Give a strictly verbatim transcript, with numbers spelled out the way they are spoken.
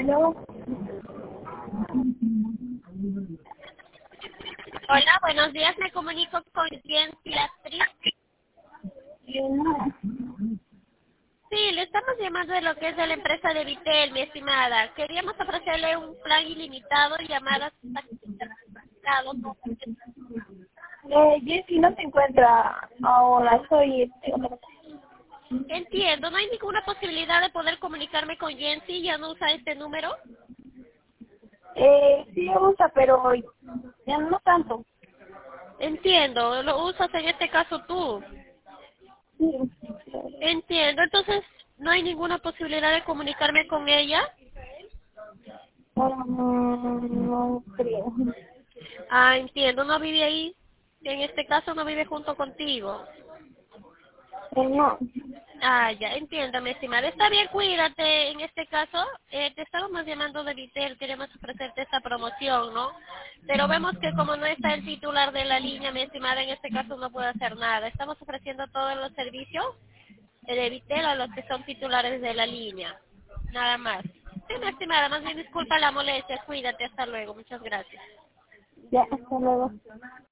¿Aló? Hola, buenos días. Me comunico con Jensi, la actriz. Eh, no. Sí, le estamos llamando de lo que es de la empresa de Vitel, mi estimada. Queríamos ofrecerle un plan ilimitado y llamadas certificados. Eh, Jessy no se encuentra ahora, soy este, otra cosa. Entiendo, no hay ninguna posibilidad de poder comunicarme con Jensi, ya no usa este número. Eh, sí lo usa, pero ya no tanto. Entiendo, lo usas en este caso tú. Sí. Entiendo, entonces no hay ninguna posibilidad de comunicarme con ella. Um, no creo. Ah, entiendo, no vive ahí. En este caso no vive junto contigo. Eh, no. Ah, ya, entiendo, mi estimada. Está bien, cuídate. En este caso, eh, te estábamos llamando de Vitel, queremos ofrecerte esta promoción, ¿no? Pero vemos que como no está el titular de la línea, mi estimada, en este caso no puedo hacer nada. Estamos ofreciendo todos los servicios eh, de Vitel a los que son titulares de la línea. Nada más. Sí, mi estimada, más bien disculpa la molestia. Cuídate, hasta luego. Muchas gracias. Ya, hasta luego.